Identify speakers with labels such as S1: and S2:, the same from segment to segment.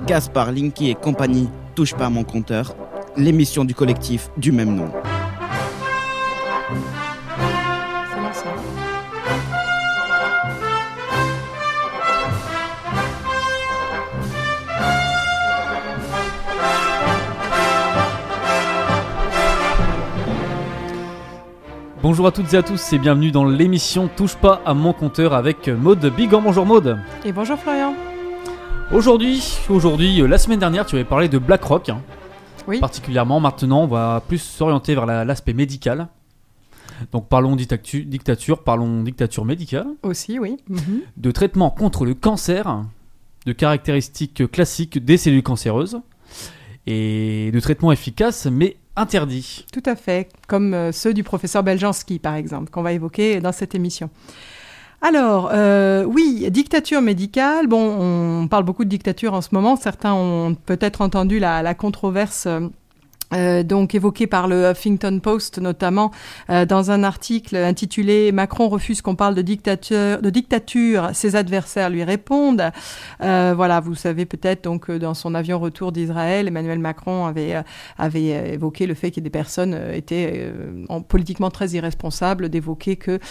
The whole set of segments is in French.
S1: Gaspard, Linky et compagnie, touche pas à mon compteur, l'émission du collectif du même nom.
S2: Bonjour à toutes et à tous et bienvenue dans l'émission Touche pas à mon compteur avec Maud Bigan. Bonjour Maud.
S3: Et bonjour Florian.
S2: Aujourd'hui, la semaine dernière, tu avais parlé de BlackRock.
S3: Oui.
S2: Particulièrement, maintenant, on va plus s'orienter vers l'aspect médical. Donc parlons dictature, parlons dictature médicale.
S3: Aussi, oui.
S2: De traitement contre le cancer, de caractéristiques classiques des cellules cancéreuses et de traitement efficace mais interdit.
S3: Tout à fait, comme ceux du professeur Beljanski, par exemple, qu'on va évoquer dans cette émission. Alors, oui, dictature médicale. Bon, on parle beaucoup de dictature en ce moment. Certains ont peut-être entendu la controverse donc évoqué par le Huffington Post notamment dans un article intitulé « Macron refuse qu'on parle de dictature, ses adversaires lui répondent ». Voilà, vous savez peut-être donc dans son avion retour d'Israël, Emmanuel Macron avait évoqué le fait que des personnes étaient politiquement très irresponsables d'évoquer que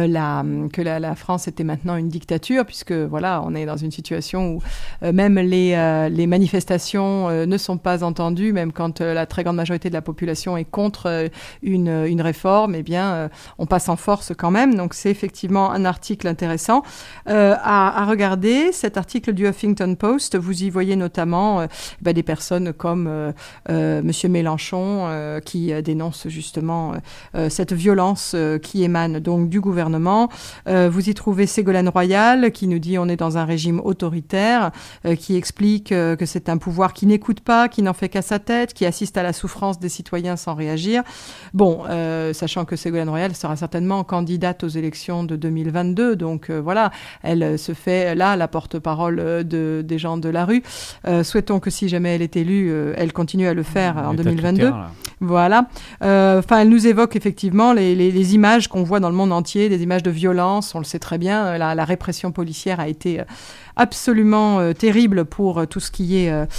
S3: la France était maintenant une dictature, puisque voilà, on est dans une situation où même les manifestations ne sont pas entendues, même quand la très grande majorité de la population est contre une réforme, eh bien, on passe en force quand même. Donc, c'est effectivement un article intéressant à regarder. Cet article du Huffington Post, vous y voyez notamment des personnes comme Monsieur Mélenchon qui dénonce justement cette violence qui émane donc du gouvernement. Vous y trouvez Ségolène Royal qui nous dit on est dans un régime autoritaire, qui explique que c'est un pouvoir qui n'écoute pas, qui n'en fait qu'à sa tête, qui assiste à la souffrance des citoyens sans réagir. Bon, sachant que Ségolène Royal sera certainement candidate aux élections de 2022, donc voilà, elle se fait là la porte-parole des gens de la rue. Souhaitons que si jamais elle est élue, elle continue à le faire en 2022. Voilà. Elle nous évoque effectivement les images qu'on voit dans le monde entier, des images de violence, on le sait très bien, la répression policière a été absolument terrible pour tout ce qui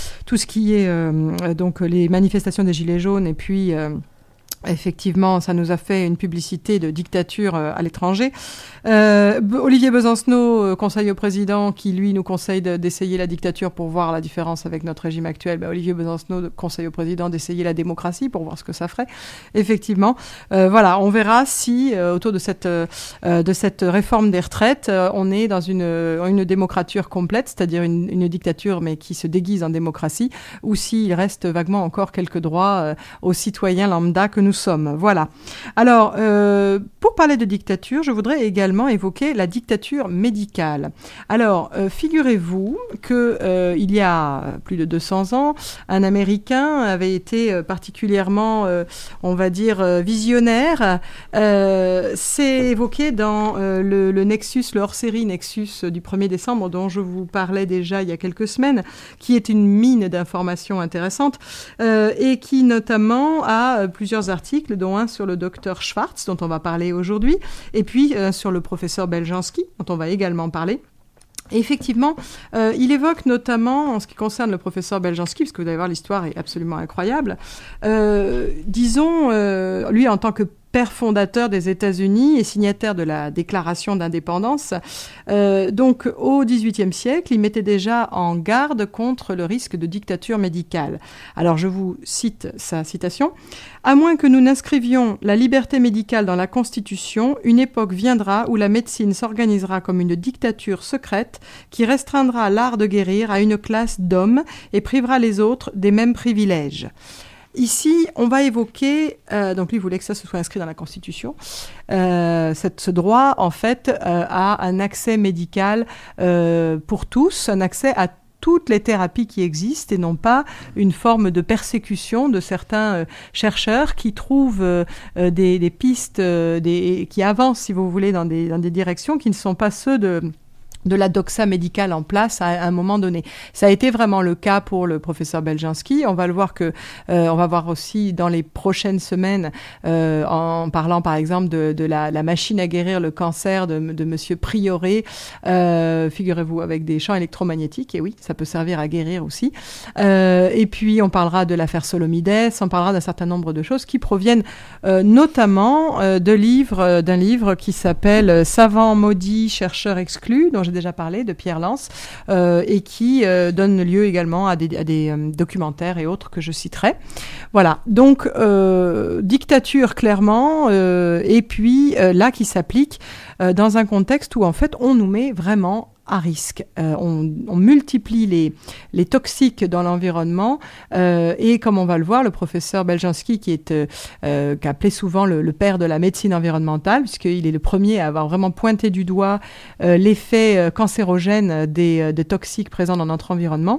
S3: est donc les manifestations des Gilets jaunes et puis effectivement, ça nous a fait une publicité de dictature à l'étranger. Olivier Besancenot, conseil au président, qui lui nous conseille d'essayer la dictature pour voir la différence avec notre régime actuel. Olivier Besancenot, conseil au président, d'essayer la démocratie pour voir ce que ça ferait. Effectivement, voilà, on verra si autour de cette réforme des retraites, on est dans une démocrature complète, c'est-à-dire une dictature mais qui se déguise en démocratie, ou s'il reste vaguement encore quelques droits aux citoyens lambda que nous sommes. Voilà. Alors, pour parler de dictature, je voudrais également évoquer la dictature médicale. Alors, figurez-vous que il y a plus de 200 ans, un Américain avait été particulièrement, on va dire, visionnaire. C'est évoqué dans le Nexus, le hors-série Nexus du 1er décembre, dont je vous parlais déjà il y a quelques semaines, qui est une mine d'informations intéressantes et qui notamment a plusieurs articles, dont un sur le docteur Schwartz, dont on va parler aujourd'hui, et puis sur le professeur Beljanski, dont on va également parler. Et effectivement, il évoque notamment, en ce qui concerne le professeur Beljanski, parce que vous allez voir, l'histoire est absolument incroyable, disons, lui en tant que père fondateur des États-Unis et signataire de la déclaration d'indépendance. Donc, au XVIIIe siècle, il mettait déjà en garde contre le risque de dictature médicale. Alors, je vous cite sa citation. « À moins que nous n'inscrivions la liberté médicale dans la Constitution, une époque viendra où la médecine s'organisera comme une dictature secrète qui restreindra l'art de guérir à une classe d'hommes et privera les autres des mêmes privilèges. » Ici, on va évoquer, donc lui voulait que ça se soit inscrit dans la Constitution, ce droit, en fait, à un accès médical pour tous, un accès à toutes les thérapies qui existent et non pas une forme de persécution de certains chercheurs qui trouvent des pistes, qui avancent, si vous voulez, dans des directions qui ne sont pas ceux de la doxa médicale en place à un moment donné. Ça a été vraiment le cas pour le professeur Beljanski. On va le voir on va voir aussi dans les prochaines semaines, en parlant par exemple de la machine à guérir le cancer de Monsieur Prioré, figurez-vous, avec des champs électromagnétiques. Et oui, ça peut servir à guérir aussi. Et puis on parlera de l'affaire Solomides, on parlera d'un certain nombre de choses qui proviennent notamment d'un livre qui s'appelle Savants maudits, chercheurs exclus, dont j'ai déjà parlé, de Pierre Lance, et qui donne lieu également à des documentaires et autres que je citerai. Voilà, donc dictature clairement, et puis là qui s'applique dans un contexte où en fait on nous met vraiment à risque. On multiplie les toxiques dans l'environnement et comme on va le voir, le professeur Beljanski qu'appelait souvent le père de la médecine environnementale, puisqu'il est le premier à avoir vraiment pointé du doigt l'effet cancérogène des toxiques présents dans notre environnement.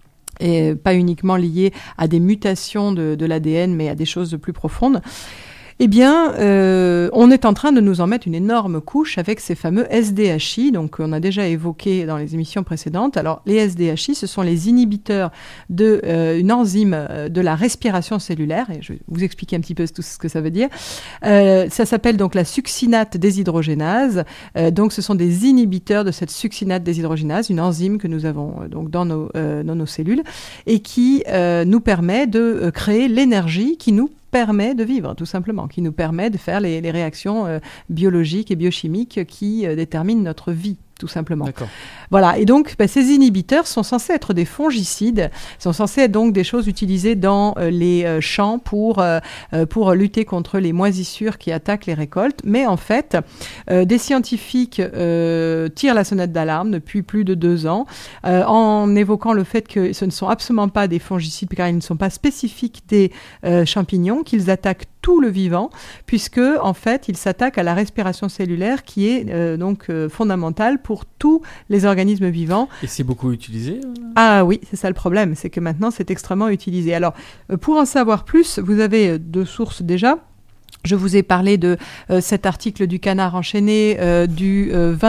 S3: Et pas uniquement liés à des mutations de l'ADN, mais à des choses plus profondes. Eh bien, on est en train de nous en mettre une énorme couche avec ces fameux SDHI, donc on a déjà évoqué dans les émissions précédentes. Alors, les SDHI, ce sont les inhibiteurs d'une enzyme de la respiration cellulaire, et je vais vous expliquer un petit peu tout ce que ça veut dire. Ça s'appelle donc la succinate déshydrogénase. Donc, ce sont des inhibiteurs de cette succinate déshydrogénase, une enzyme que nous avons donc dans nos cellules, et qui nous permet de créer l'énergie qui nous permet de vivre, tout simplement, qui nous permet de faire les réactions biologiques et biochimiques qui déterminent notre vie, tout simplement.
S2: D'accord.
S3: Voilà, et donc ces inhibiteurs sont censés être des fongicides, sont censés être donc des choses utilisées dans les champs pour lutter contre les moisissures qui attaquent les récoltes. Mais en fait, des scientifiques tirent la sonnette d'alarme depuis plus de 2 ans en évoquant le fait que ce ne sont absolument pas des fongicides car ils ne sont pas spécifiques des champignons, qu'ils attaquent tout le vivant, puisque en fait, ils s'attaquent à la respiration cellulaire qui est donc fondamentale pour tous les organismes vivants.
S2: Et c'est beaucoup utilisé
S3: Ah oui, c'est ça le problème, c'est que maintenant c'est extrêmement utilisé. Alors, pour en savoir plus, vous avez 2 sources déjà. Je vous ai parlé de cet article du Canard enchaîné du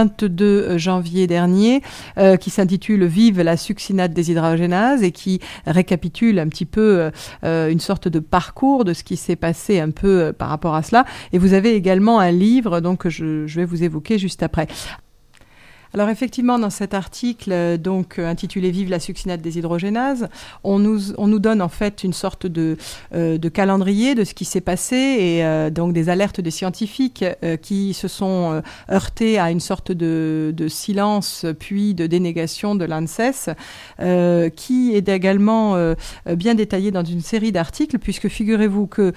S3: 22 janvier dernier qui s'intitule « Vive la succinate déshydrogénase » et qui récapitule un petit peu une sorte de parcours de ce qui s'est passé un peu par rapport à cela. Et vous avez également un livre donc, que je vais vous évoquer juste après. Alors effectivement, dans cet article donc intitulé « Vive la succinate déshydrogénase », on nous donne en fait une sorte de calendrier de ce qui s'est passé et donc des alertes des scientifiques qui se sont heurtés à une sorte de silence puis de dénégation de l'ANSES qui est également bien détaillé dans une série d'articles puisque figurez-vous que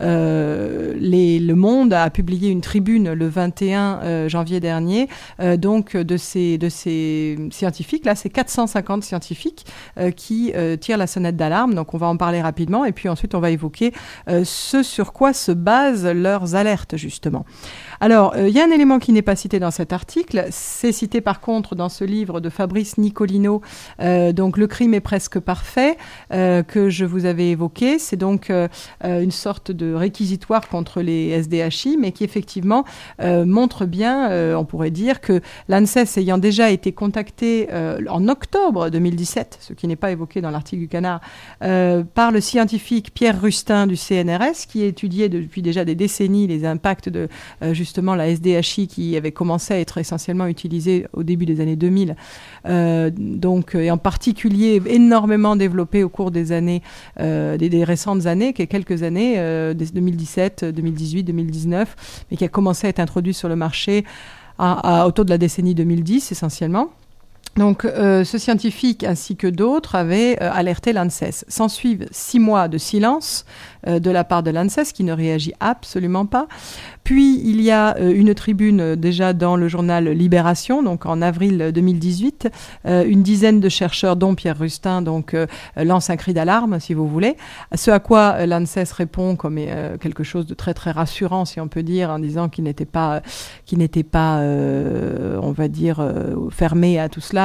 S3: Le Monde a publié une tribune le 21 janvier dernier donc de ces scientifiques, là, c'est 450 scientifiques qui tirent la sonnette d'alarme. Donc, on va en parler rapidement. Et puis ensuite, on va évoquer ce sur quoi se basent leurs alertes, justement. Alors, il y a un élément qui n'est pas cité dans cet article. C'est cité, par contre, dans ce livre de Fabrice Nicolino, donc « Le crime est presque parfait », que je vous avais évoqué. C'est donc une sorte de réquisitoire contre les SDHI, mais qui, effectivement, montre bien, on pourrait dire, que l'ANSES ayant déjà été contacté en octobre 2017, ce qui n'est pas évoqué dans l'article du Canard, par le scientifique Pierre Rustin du CNRS, qui étudiait depuis déjà des décennies les impacts de justement la SDHI qui avait commencé à être essentiellement utilisée au début des années 2000, donc, et en particulier énormément développée au cours des années, des récentes années, qui est quelques années, 2017, 2018, 2019, mais qui a commencé à être introduit sur le marché autour de la décennie 2010 essentiellement. Donc, ce scientifique ainsi que d'autres avaient alerté l'ANSES. S'ensuivent 6 mois de silence de la part de l'ANSES qui ne réagit absolument pas. Puis, il y a une tribune déjà dans le journal Libération, donc en avril 2018. Une dizaine de chercheurs, dont Pierre Rustin, donc, lancent un cri d'alarme, si vous voulez. Ce à quoi l'ANSES répond comme quelque chose de très, très rassurant, si on peut dire, en disant qu'il n'était pas on va dire, fermé à tout cela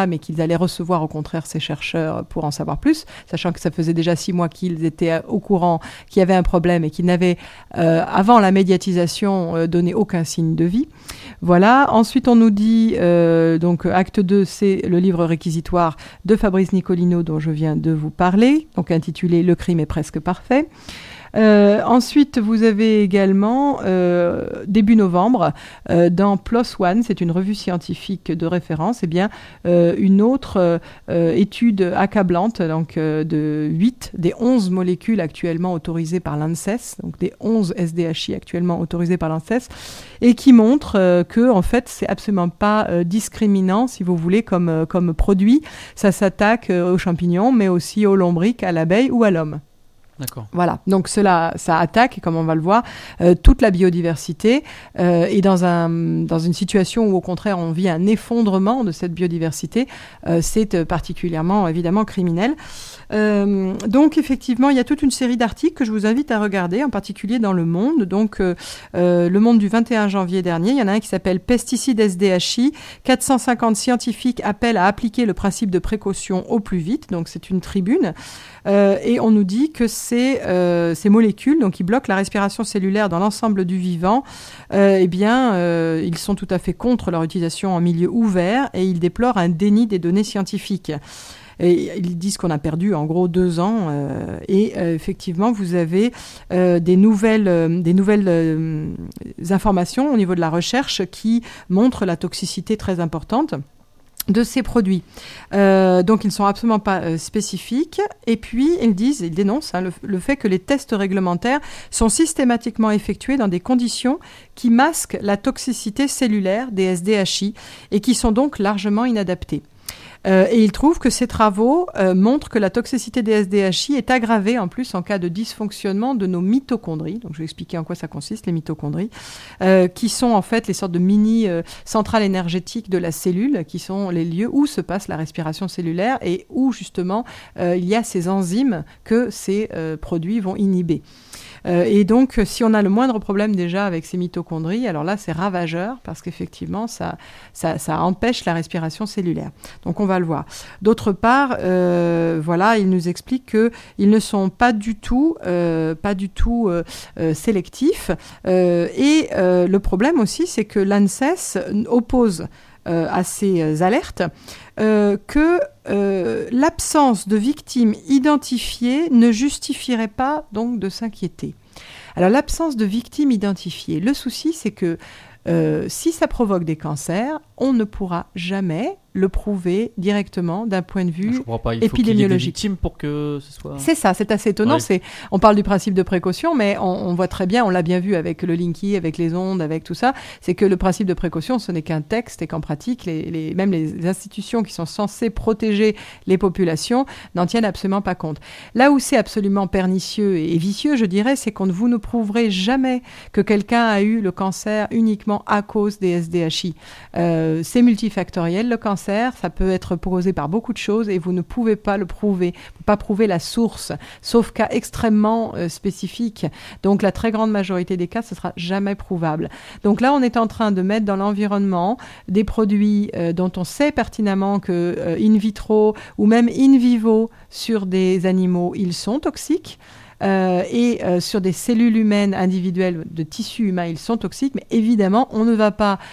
S3: là, mais qu'ils allaient recevoir au contraire ces chercheurs pour en savoir plus, sachant que ça faisait déjà 6 mois qu'ils étaient au courant qu'il y avait un problème et qu'ils n'avaient, avant la médiatisation, donné aucun signe de vie. Voilà. Ensuite, on nous dit, donc acte 2, c'est le livre réquisitoire de Fabrice Nicolino dont je viens de vous parler, donc intitulé « Le crime est presque parfait ». Ensuite, vous avez également, début novembre, dans PLOS ONE, c'est une revue scientifique de référence, une autre étude accablante donc, de 8 des 11 molécules actuellement autorisées par l'ANSES, donc des 11 SDHI actuellement autorisées par l'ANSES, et qui montre que, en fait, c'est absolument pas discriminant, si vous voulez, comme produit. Ça s'attaque aux champignons, mais aussi aux lombrics, à l'abeille ou à l'homme.
S2: D'accord.
S3: Voilà, donc ça attaque, comme on va le voir, toute la biodiversité et dans une situation où au contraire on vit un effondrement de cette biodiversité, c'est particulièrement évidemment criminel. Donc effectivement, il y a toute une série d'articles que je vous invite à regarder, en particulier dans Le Monde. Donc Le Monde du 21 janvier dernier, il y en a un qui s'appelle « Pesticides SDHI, 450 scientifiques appellent à appliquer le principe de précaution au plus vite ». Donc c'est une tribune. Et on nous dit que ces molécules, donc qui bloquent la respiration cellulaire dans l'ensemble du vivant, ils sont tout à fait contre leur utilisation en milieu ouvert et ils déplorent un déni des données scientifiques. Et ils disent qu'on a perdu en gros 2 ans effectivement vous avez des nouvelles informations au niveau de la recherche qui montrent la toxicité très importante de ces produits. Donc ils ne sont absolument pas spécifiques. Et puis ils dénoncent le fait que les tests réglementaires sont systématiquement effectués dans des conditions qui masquent la toxicité cellulaire des SDHI et qui sont donc largement inadaptées. Et il trouve que ces travaux montrent que la toxicité des SDHI est aggravée en plus en cas de dysfonctionnement de nos mitochondries. Donc je vais expliquer en quoi ça consiste, les mitochondries, qui sont en fait les sortes de mini-centrales énergétiques de la cellule, qui sont les lieux où se passe la respiration cellulaire et où justement il y a ces enzymes que ces produits vont inhiber. Et donc, si on a le moindre problème déjà avec ces mitochondries, alors là, c'est ravageur parce qu'effectivement, ça empêche la respiration cellulaire. Donc, on va le voir. D'autre part, il nous explique qu'ils ne sont pas du tout sélectifs. Et le problème aussi, c'est que l'ANSES oppose à ces alertes que l'absence de victimes identifiées ne justifierait pas donc de s'inquiéter. Alors l'absence de victimes identifiées, le souci c'est que si ça provoque des cancers, on ne pourra jamais le prouver directement d'un point de vue
S2: épidémiologique. Il faut
S3: épidémiologique.
S2: qu'il y ait des victimes pour que ce soit...
S3: C'est ça, c'est assez étonnant.
S2: Oui.
S3: On parle du principe de précaution, mais on voit très bien, on l'a bien vu avec le Linky, avec les ondes, avec tout ça, c'est que le principe de précaution, ce n'est qu'un texte et qu'en pratique, même les institutions qui sont censées protéger les populations n'en tiennent absolument pas compte. Là où c'est absolument pernicieux et vicieux, je dirais, c'est qu'on vous ne prouverez jamais que quelqu'un a eu le cancer uniquement à cause des SDHI. C'est multifactoriel, le cancer. Ça peut être causé par beaucoup de choses et vous ne pouvez pas le prouver. Vous ne pouvez pas prouver la source, sauf cas extrêmement spécifiques. Donc, la très grande majorité des cas, ce ne sera jamais prouvable. Donc là, on est en train de mettre dans l'environnement des produits dont on sait pertinemment que in vitro ou même in vivo sur des animaux, ils sont toxiques. Et sur des cellules humaines individuelles de tissus humains, ils sont toxiques, mais évidemment, on ne va pas,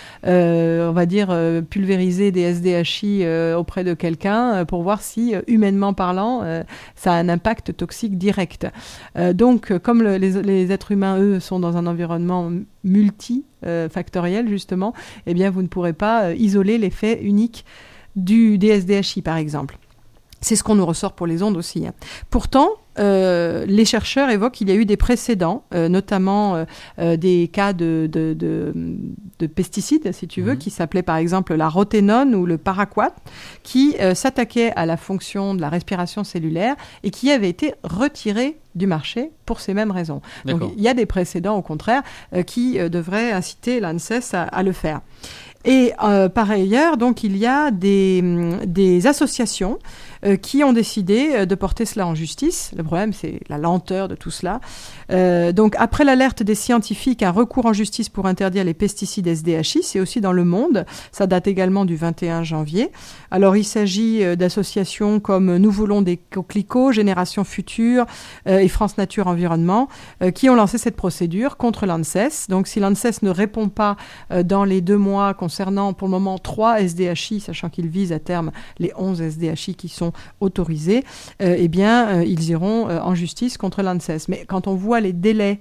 S3: pulvériser des SDHI auprès de quelqu'un pour voir si, humainement parlant, ça a un impact toxique direct. Donc, comme les êtres humains, eux, sont dans un environnement multifactoriel, justement, eh bien, vous ne pourrez pas isoler l'effet unique des SDHI, par exemple. C'est ce qu'on nous ressort pour les ondes aussi. Pourtant, les chercheurs évoquent qu'il y a eu des précédents, notamment des cas de pesticides, si tu veux, qui s'appelaient par exemple la roténone ou le paraquat, qui s'attaquaient à la fonction de la respiration cellulaire et qui avaient été retirés du marché pour ces mêmes raisons. Donc il y a des précédents, au contraire, qui devraient inciter l'ANSES à le faire. Et par ailleurs, donc, il y a des associations qui ont décidé de porter cela en justice. Le problème, c'est la lenteur de tout cela. Donc, après l'alerte des scientifiques, un recours en justice pour interdire les pesticides SDHI, c'est aussi dans Le Monde. Ça date également du 21 janvier. Alors, il s'agit d'associations comme Nous voulons des coquelicots, Génération Future et France Nature Environnement qui ont lancé cette procédure contre l'ANSES. Donc, si l'ANSES ne répond pas dans les 2 mois concernant, pour le moment, 3 SDHI, sachant qu'ils visent à terme les 11 SDHI qui sont autorisés, eh bien, ils iront en justice contre l'ANSES. Mais quand on voit les délais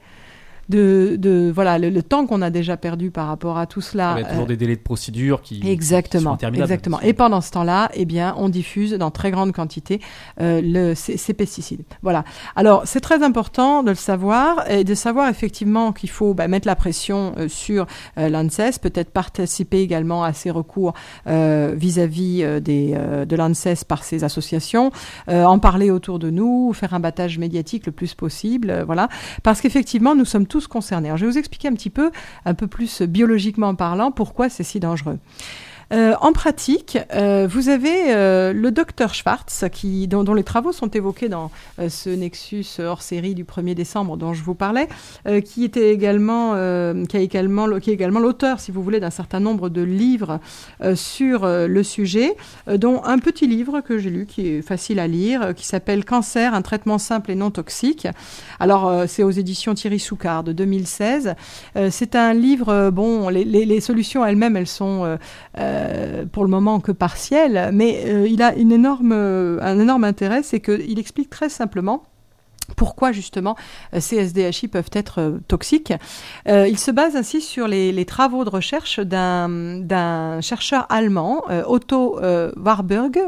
S3: voilà le temps qu'on a déjà perdu par rapport à tout cela.
S2: Il y a toujours des délais de procédure qui sont interminables.
S3: Exactement. Et pendant ce temps-là, eh bien, on diffuse dans très grande quantité ces pesticides. Voilà. Alors, c'est très important de le savoir et de savoir effectivement qu'il faut mettre la pression sur l'ANSES, peut-être participer également à ces recours vis-à-vis de l'ANSES par ces associations, en parler autour de nous, faire un battage médiatique le plus possible, voilà. Parce qu'effectivement, nous sommes tous concernés. Alors, je vais vous expliquer un peu plus biologiquement parlant, pourquoi c'est si dangereux. En pratique, vous avez le docteur Schwartz, dont les travaux sont évoqués dans ce Nexus hors série du 1er décembre dont je vous parlais, qui est également l'auteur, si vous voulez, d'un certain nombre de livres sur le sujet, dont un petit livre que j'ai lu, qui est facile à lire, qui s'appelle « Cancer, un traitement simple et non toxique ». Alors, c'est aux éditions Thierry Soucard de 2016. C'est un livre, les solutions elles-mêmes, elles sont pour le moment que partielles, mais il a un énorme intérêt, c'est qu'il explique très simplement pourquoi justement ces SDHI peuvent être toxiques. Il se base ainsi sur les travaux de recherche d'un chercheur allemand, Otto Warburg,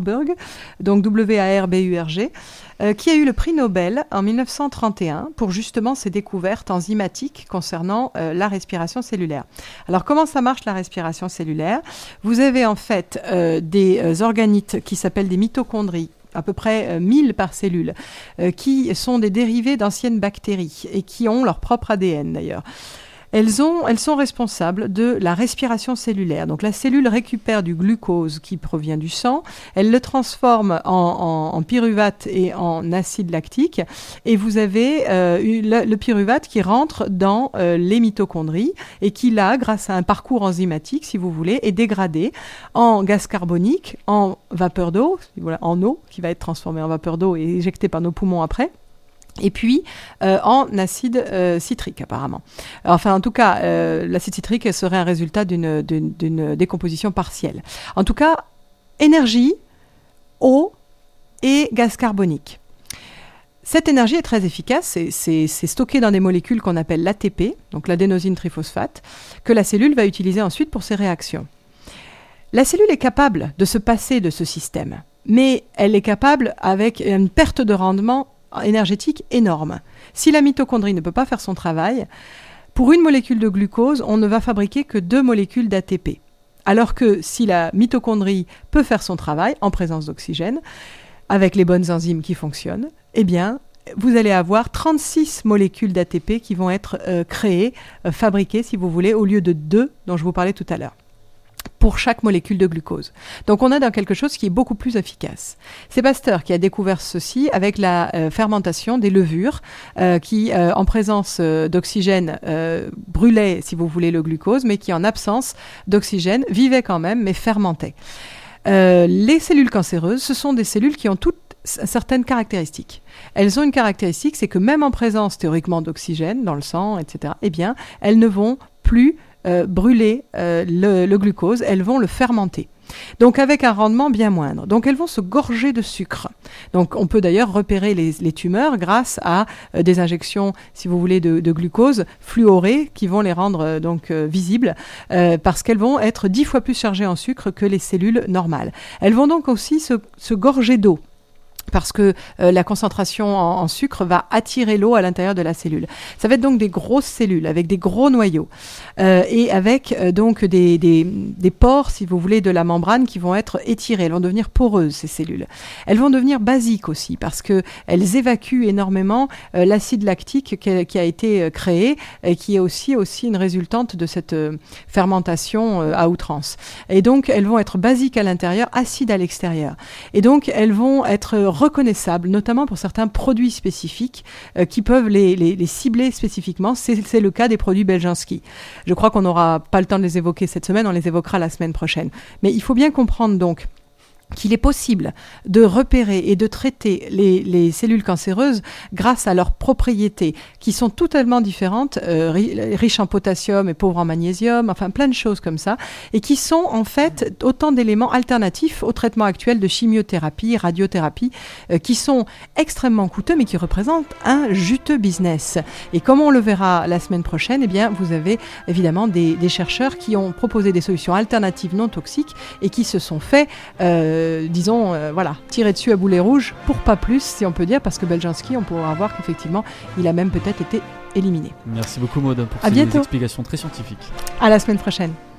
S3: donc W-A-R-B-U-R-G, qui a eu le prix Nobel en 1931 pour justement ses découvertes enzymatiques concernant la respiration cellulaire. Alors, comment ça marche la respiration cellulaire ? Vous avez en fait des organites qui s'appellent des mitochondries, à peu près 1000 par cellule, qui sont des dérivés d'anciennes bactéries et qui ont leur propre ADN d'ailleurs. Elles sont responsables de la respiration cellulaire. Donc la cellule récupère du glucose qui provient du sang, elle le transforme en pyruvate et en acide lactique, et vous avez le pyruvate qui rentre dans les mitochondries et qui là, grâce à un parcours enzymatique, si vous voulez, est dégradé en gaz carbonique, en vapeur d'eau, voilà, en eau qui va être transformée en vapeur d'eau et éjectée par nos poumons après. Et puis en acide citrique apparemment. Enfin en tout cas, l'acide citrique serait un résultat d'une décomposition partielle. En tout cas, énergie, eau et gaz carbonique. Cette énergie est très efficace, c'est stocké dans des molécules qu'on appelle l'ATP, donc l'adénosine triphosphate, que la cellule va utiliser ensuite pour ses réactions. La cellule est capable de se passer de ce système, mais elle est capable avec une perte de rendement énergétique énorme. Si la mitochondrie ne peut pas faire son travail, pour une molécule de glucose, on ne va fabriquer que 2 molécules d'ATP. Alors que si la mitochondrie peut faire son travail en présence d'oxygène, avec les bonnes enzymes qui fonctionnent, eh bien, vous allez avoir 36 molécules d'ATP qui vont être créées, fabriquées, si vous voulez, au lieu de 2 dont je vous parlais tout à l'heure, pour chaque molécule de glucose. Donc on a dans quelque chose qui est beaucoup plus efficace. C'est Pasteur qui a découvert ceci avec la fermentation des levures qui, en présence d'oxygène, brûlaient, si vous voulez, le glucose, mais qui, en absence d'oxygène, vivaient quand même, mais fermentaient. Les cellules cancéreuses, ce sont des cellules qui ont toutes certaines caractéristiques. Elles ont une caractéristique, c'est que même en présence théoriquement d'oxygène dans le sang, etc., eh bien, elles ne vont plus brûler le glucose, elles vont le fermenter. Donc avec un rendement bien moindre. Donc elles vont se gorger de sucre. Donc on peut d'ailleurs repérer les tumeurs grâce à des injections, si vous voulez, de glucose fluoré qui vont les rendre visibles parce qu'elles vont être 10 fois plus chargées en sucre que les cellules normales. Elles vont donc aussi se gorger d'eau. parce que la concentration en sucre va attirer l'eau à l'intérieur de la cellule. Ça va être donc des grosses cellules avec des gros noyaux et avec donc des pores, si vous voulez, de la membrane qui vont être étirés. Elles vont devenir poreuses, ces cellules. Elles vont devenir basiques aussi parce qu'elles évacuent énormément l'acide lactique qui a été créé et qui est aussi une résultante de cette fermentation à outrance. Et donc, elles vont être basiques à l'intérieur, acides à l'extérieur. Et donc, elles vont être reconnaissables, notamment pour certains produits spécifiques qui peuvent les cibler spécifiquement. C'est le cas des produits Beljanski. Je crois qu'on n'aura pas le temps de les évoquer cette semaine, on les évoquera la semaine prochaine. Mais il faut bien comprendre donc qu'il est possible de repérer et de traiter les cellules cancéreuses grâce à leurs propriétés qui sont totalement différentes, riches en potassium et pauvres en magnésium, enfin plein de choses comme ça, et qui sont en fait autant d'éléments alternatifs au traitement actuel de chimiothérapie, radiothérapie, qui sont extrêmement coûteux mais qui représentent un juteux business. Et comme on le verra la semaine prochaine, eh bien, vous avez évidemment des chercheurs qui ont proposé des solutions alternatives non toxiques et qui se sont fait tirer dessus à boulet rouge pour pas plus, si on peut dire, parce que Beljanski, on pourra voir qu'effectivement, il a même peut-être été éliminé.
S2: Merci beaucoup Maud pour ces explications très scientifiques.
S3: À la semaine prochaine.